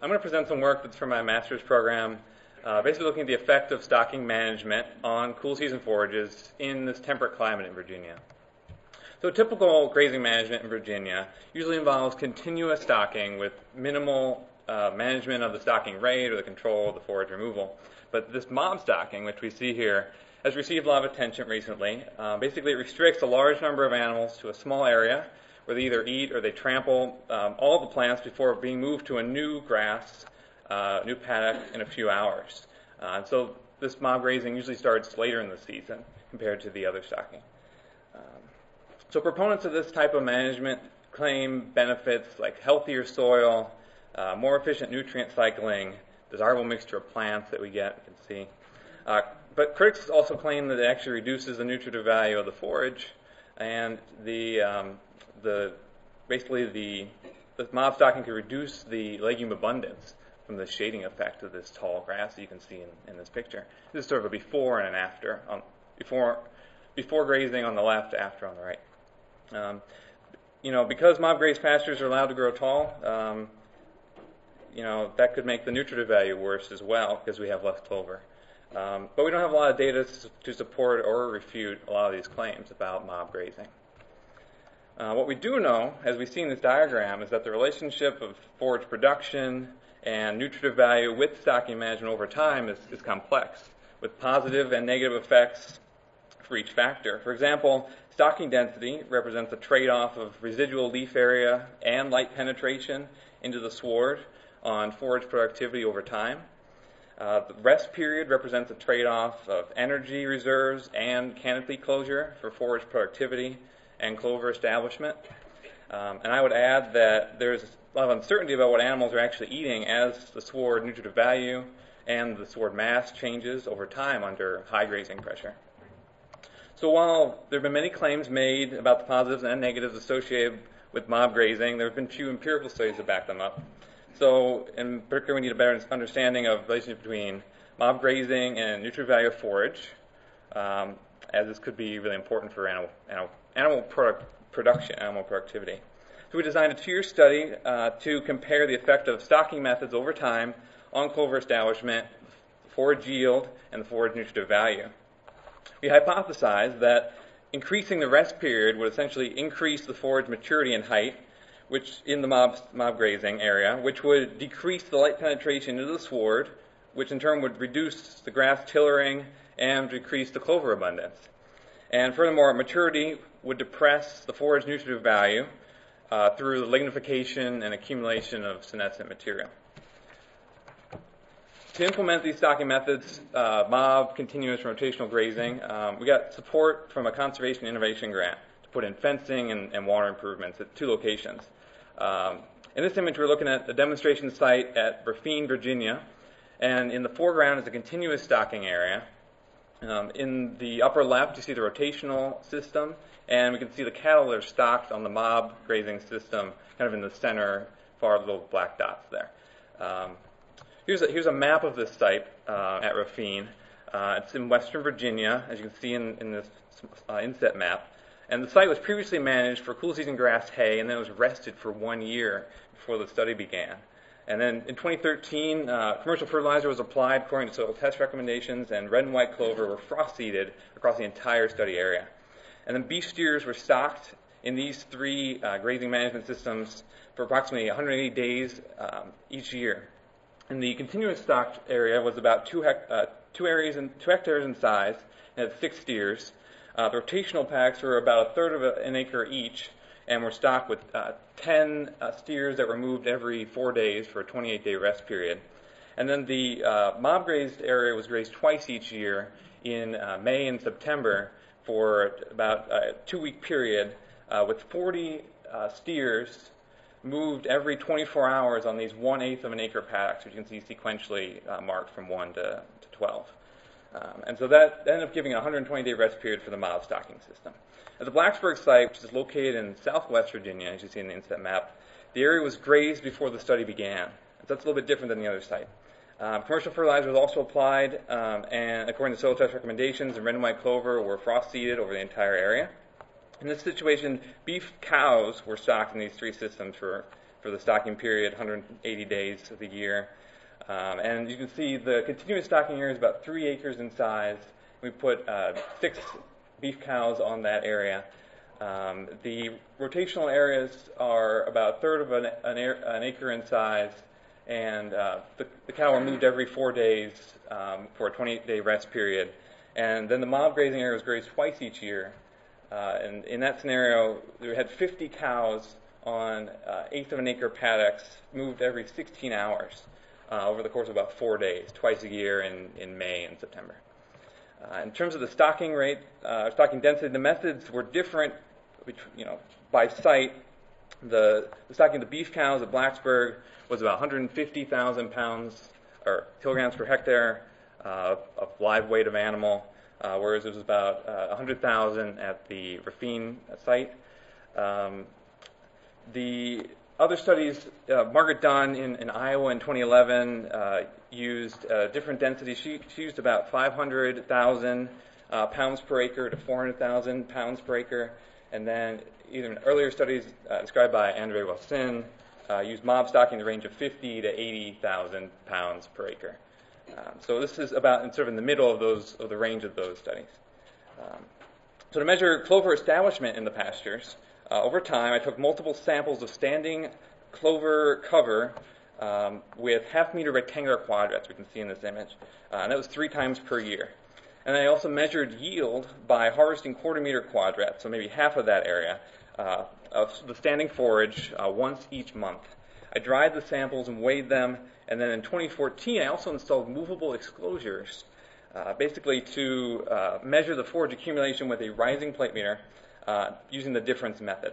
I'm going to present some work that's from my master's program, basically looking at the effect of stocking management on cool season forages in this temperate climate in Virginia. So typical grazing management in Virginia usually involves continuous stocking with minimal management of the stocking rate or the control of the forage removal. But this mob stocking, which we see here, has received a lot of attention recently. Basically, it restricts a large number of animals to a small area where they either eat or they trample all the plants before being moved to a new grass, new paddock in a few hours. And so this mob grazing usually starts later in the season compared to the other stocking. So proponents of this type of management claim benefits like healthier soil, more efficient nutrient cycling, desirable mixture of plants that we get, you can see. But critics also claim that it actually reduces the nutritive value of the forage, and the mob stocking can reduce the legume abundance from the shading effect of this tall grass that you can see in this picture. This is sort of a before and an after. Before grazing on the left, after on the right. Because mob grazed pastures are allowed to grow tall, that could make the nutritive value worse as well because we have less clover. But we don't have a lot of data to support or refute a lot of these claims about mob grazing. What we do know, as we see in this diagram, is that the relationship of forage production and nutritive value with stocking management over time is complex, with positive and negative effects for each factor. For example, stocking density represents a trade-off of residual leaf area and light penetration into the sward on forage productivity over time. The rest period represents a trade-off of energy reserves and canopy closure for forage productivity and clover establishment. And I would add that there's a lot of uncertainty about what animals are actually eating as the sward nutritive value and the sward mass changes over time under high grazing pressure. So while there have been many claims made about the positives and negatives associated with mob grazing, there have been few empirical studies that back them up. So in particular, we need a better understanding of the relationship between mob grazing and nutritive value of forage, as this could be really important for animal production, animal productivity. So we designed a 2-year study to compare the effect of stocking methods over time on clover establishment, forage yield, and the forage nutritive value. We hypothesized that increasing the rest period would essentially increase the forage maturity and height, which in the mob grazing area, which would decrease the light penetration into the sward, which in turn would reduce the grass tillering and decrease the clover abundance. And furthermore, maturity would depress the forage nutritive value through the lignification and accumulation of senescent material. To implement these stocking methods, mob, continuous, rotational grazing, we got support from a conservation innovation grant to put in fencing and water improvements at 2 locations. In this image, we're looking at a demonstration site at Raphine, Virginia, and in the foreground is a continuous stocking area. In the upper left, you see the rotational system, and we can see the cattle that are stocked on the mob grazing system, kind of in the center, far little black dots there. Here's a map of this site at Raphine. It's in western Virginia, as you can see in this inset map. And the site was previously managed for cool season grass hay, and then it was rested for 1 year before the study began. And then in 2013, commercial fertilizer was applied according to soil test recommendations, and red and white clover were frost seeded across the entire study area. And then beef steers were stocked in these 3 grazing management systems for approximately 180 days each year. And the continuous stocked area was about 2 hectares in size, and had 6 steers. The rotational packs were about 1/3 of an acre each, and were stocked with 10 steers that were moved every 4 days for a 28-day rest period. And then the mob grazed area was grazed twice each year in May and September for about a 2-week period, with 40 steers moved every 24 hours on these 1/8 of an acre paddocks, which you can see sequentially marked from 1 to 12. And so that ended up giving a 120-day rest period for the mob stocking system. At the Blacksburg site, which is located in southwest Virginia, as you see in the inset map, the area was grazed before the study began. So that's a little bit different than the other site. Commercial fertilizer was also applied, and according to soil test recommendations, the red and white clover were frost seeded over the entire area. In this situation, beef cows were stocked in these 3 systems for for the stocking period, 180 days of the year. And you can see the continuous stocking area is about 3 acres in size. We put 6 beef cows on that area. The rotational areas are about a third of an acre in size, and the cow are moved every 4 days for a 28-day rest period. And then the mob grazing area was grazed twice each year. And in that scenario, we had 50 cows on eighth of an acre paddocks moved every 16 hours over the course of about 4 days, twice a year in May and September. In terms of the stocking rate, stocking density, the methods were different, by site. The stocking of the beef cows at Blacksburg was about 150,000 pounds or kilograms per hectare of live weight of animal, whereas it was about 100,000 at the Raphine site. The other studies, Margaret Dunn in Iowa in 2011 used different densities. She used about 500,000 pounds per acre to 400,000 pounds per acre. And then even earlier studies described by Andre Wassin used mob stocking in the range of 50 to 80,000 pounds per acre. So this is about sort of in the middle of the range of those studies. So to measure clover establishment in the pastures, over time I took multiple samples of standing clover cover with half-meter rectangular quadrats, we can see in this image, and that was 3 times per year. And I also measured yield by harvesting quarter-meter quadrats, so maybe half of that area, of the standing forage once each month. I dried the samples and weighed them, and then in 2014 I also installed movable exclosures, basically to measure the forage accumulation with a rising plate meter using the difference method.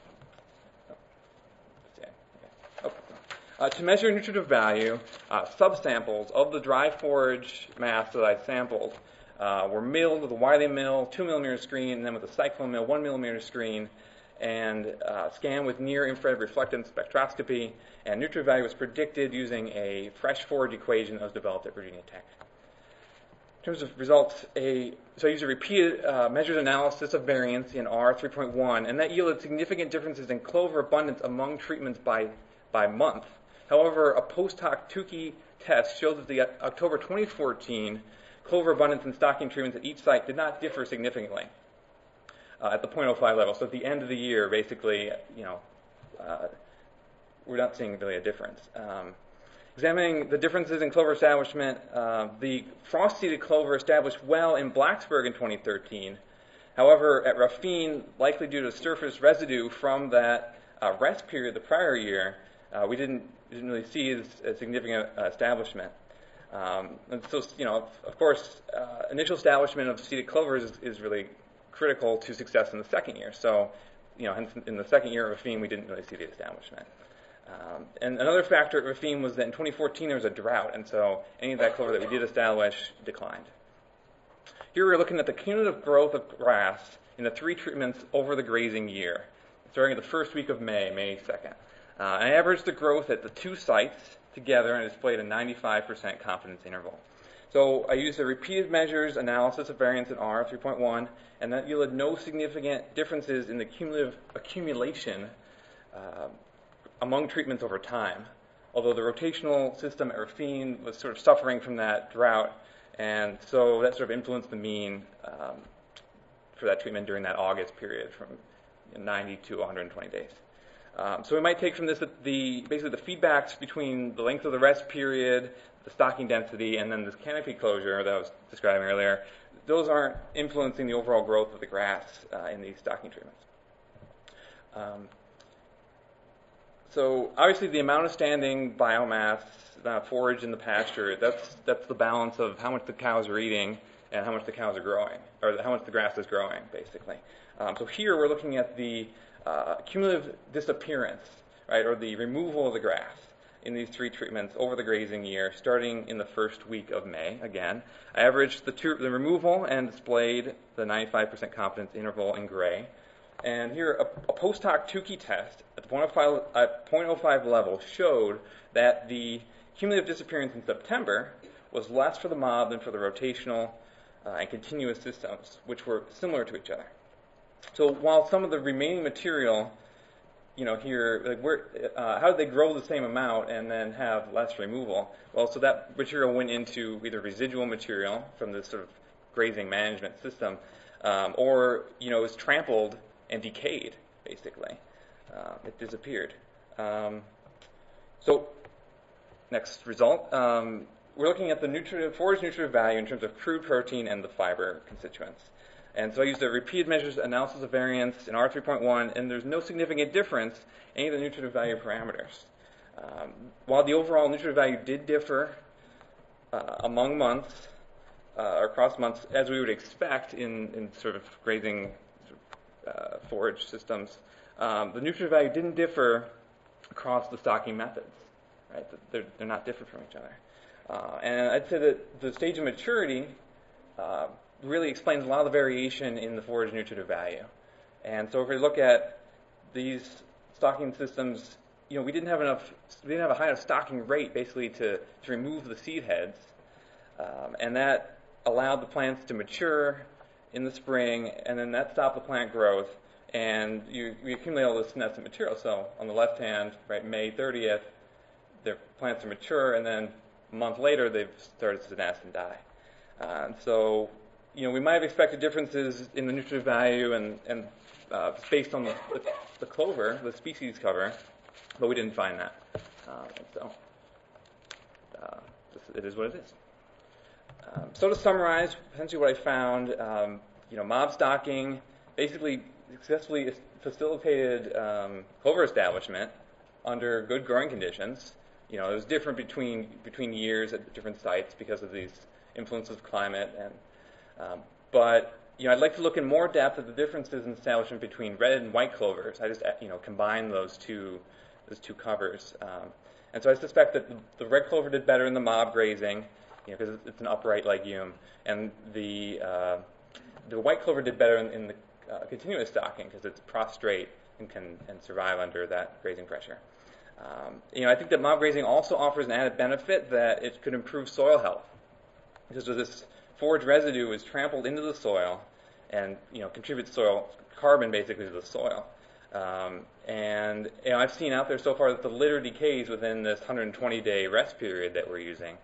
To measure nutritive value, subsamples of the dry forage mass that I sampled were milled with a Wiley mill, 2 millimeter screen, and then with a Cyclone mill, 1 millimeter screen, and scanned with near-infrared reflectance spectroscopy. And nutritive value was predicted using a fresh forage equation that was developed at Virginia Tech. In terms of results, so I used a repeated measured analysis of variance in R 3.1, and that yielded significant differences in clover abundance among treatments by month. However, a post-hoc Tukey test showed that the October 2014 clover abundance and stocking treatments at each site did not differ significantly at the 0.05 level. So at the end of the year, basically, we're not seeing really a difference. Examining the differences in clover establishment, the frost-seeded clover established well in Blacksburg in 2013. However, at Raphine, likely due to surface residue from that rest period the prior year, we didn't really see a significant establishment. And so, of course, initial establishment of seeded clovers is really critical to success in the second year. So, hence in the second year of Raphine, we didn't really see the establishment. And another factor at Raphine was that in 2014 there was a drought, and so any of that clover that we did establish declined. Here we're looking at the cumulative growth of grass in the 3 treatments over the grazing year, starting at the first week of May 2nd. I averaged the growth at the 2 sites together and displayed a 95% confidence interval. So I used a repeated measures analysis of variance in R 3.1, and that yielded no significant differences in the cumulative accumulation among treatments over time, although the rotational system at Raphine was sort of suffering from that drought, and so that sort of influenced the mean for that treatment during that August period from 90 to 120 days. So we might take from this that basically the feedbacks between the length of the rest period, the stocking density, and then this canopy closure that I was describing earlier, those aren't influencing the overall growth of the grass in these stocking treatments. So obviously the amount of standing biomass, forage in the pasture, that's the balance of how much the cows are eating and how much the cows are growing, or how much the grass is growing, basically. So here we're looking at the cumulative disappearance, right, or the removal of the grass in these 3 treatments over the grazing year, starting in the first week of May. Again, I averaged the removal and displayed the 95% confidence interval in gray. And here, a post-hoc Tukey test at the 0.05 level showed that the cumulative disappearance in September was less for the mob than for the rotational and continuous systems, which were similar to each other. So while some of the remaining material here, like how did they grow the same amount and then have less removal? Well, so that material went into either residual material from this sort of grazing management system, or it was trampled and decayed, basically. It disappeared. So next result, we're looking at the forage nutritive value in terms of crude protein and the fiber constituents. And so I used a repeated measures analysis of variance in R3.1, and there's no significant difference in any of the nutritive value parameters. While the overall nutritive value did differ among months, or across months, as we would expect in sort of grazing forage systems, the nutritive value didn't differ across the stocking methods. Right? They're not different from each other. And I'd say that the stage of maturity really explains a lot of the variation in the forage nutritive value. And so if we look at these stocking systems, we didn't have a high enough stocking rate basically to remove the seed heads, and that allowed the plants to mature in the spring, and then that stopped the plant growth, and we accumulate all this senescent material. So on the left hand, right, May 30th, their plants are mature, and then a month later they've started to senesce and die. So we might have expected differences in the nutritive value and based on the clover, the species cover, but we didn't find that. So it is what it is. So to summarize, essentially what I found, mob stocking basically successfully facilitated clover establishment under good growing conditions. It was different between years at different sites because of these influences of climate, but I'd like to look in more depth at the differences in establishment between red and white clovers. I just combined those two covers, and so I suspect that the red clover did better in the mob grazing, because it's an upright legume, and the white clover did better in the continuous stocking because it's prostrate and can survive under that grazing pressure. I think that mob grazing also offers an added benefit that it could improve soil health, because this forage residue is trampled into the soil and contributes soil carbon basically to the soil. And I've seen out there so far that the litter decays within this 120-day rest period that we're using.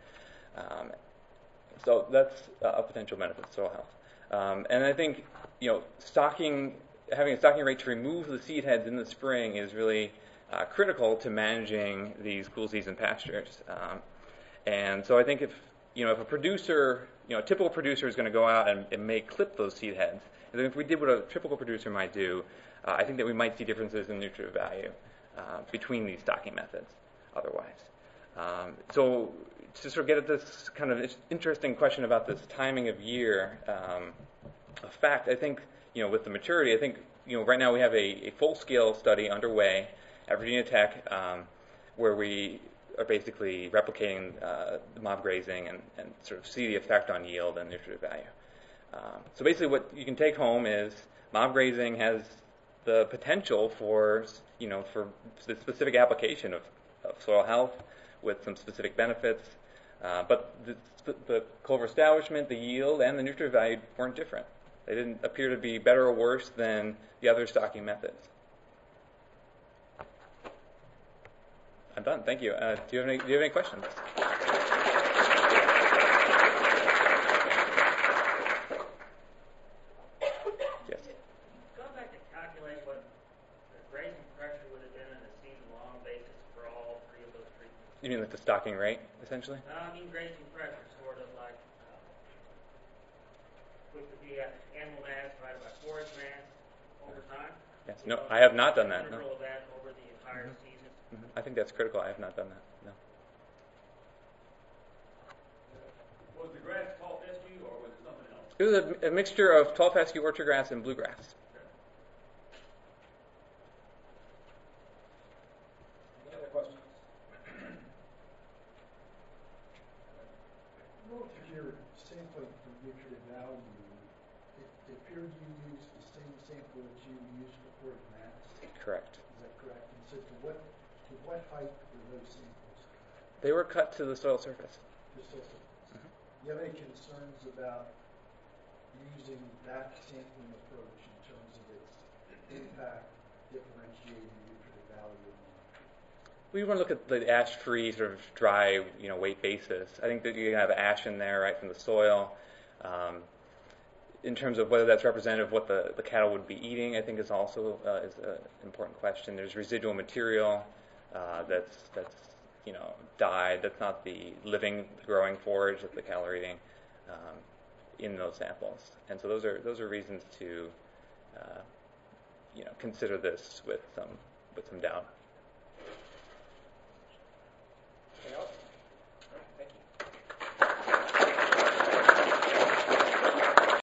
So that's a potential benefit to soil health. And I think having a stocking rate to remove the seed heads in the spring is really critical to managing these cool season pastures. And so I think if a producer, a typical producer is going to go out and may clip those seed heads, and then if we did what a typical producer might do, I think that we might see differences in nutritive value between these stocking methods otherwise. So to sort of get at this kind of interesting question about this timing of year effect, I think, with the maturity, I think, right now we have a full-scale study underway at Virginia Tech where we are basically replicating the mob grazing and sort of see the effect on yield and nutritive value. So basically what you can take home is mob grazing has the potential for the specific application of soil health with some specific benefits, but the clover establishment, the yield, and the nutritive value weren't different. They didn't appear to be better or worse than the other stocking methods. I'm done. Thank you. Do you have any questions? Yes. Going back to calculate what the grazing pressure would have been on a season-long basis for all three of those treatments. You mean like the stocking rate, essentially? I mean grazing pressure, sort of like, which would be animal mass divided by forage mass over time. Yes. No, I have not done that. No. Interval of that over the entire season. I think that's critical. I have not done that. No. Was the grass tall fescue or was it something else? It was a mixture of tall fescue, orchard grass, and bluegrass. Any other questions? Relative to your sampling for nutrient value, it appeared you used the same sample that you used for forage mass. Correct. Is that correct? And so to what height were those samples cut? They were cut to the soil surface. The soil surface. Do you have any concerns about using that sampling approach in terms of its impact differentiating nutrient value of the We want to look at the ash-free, sort of dry, weight basis. I think that you have ash in there, right, from the soil. In terms of whether that's representative of what the cattle would be eating, I think is also is an important question. There's residual material that's died. That's not the living, growing forage that the cattle are eating in those samples. And so those are reasons to consider this with some doubt.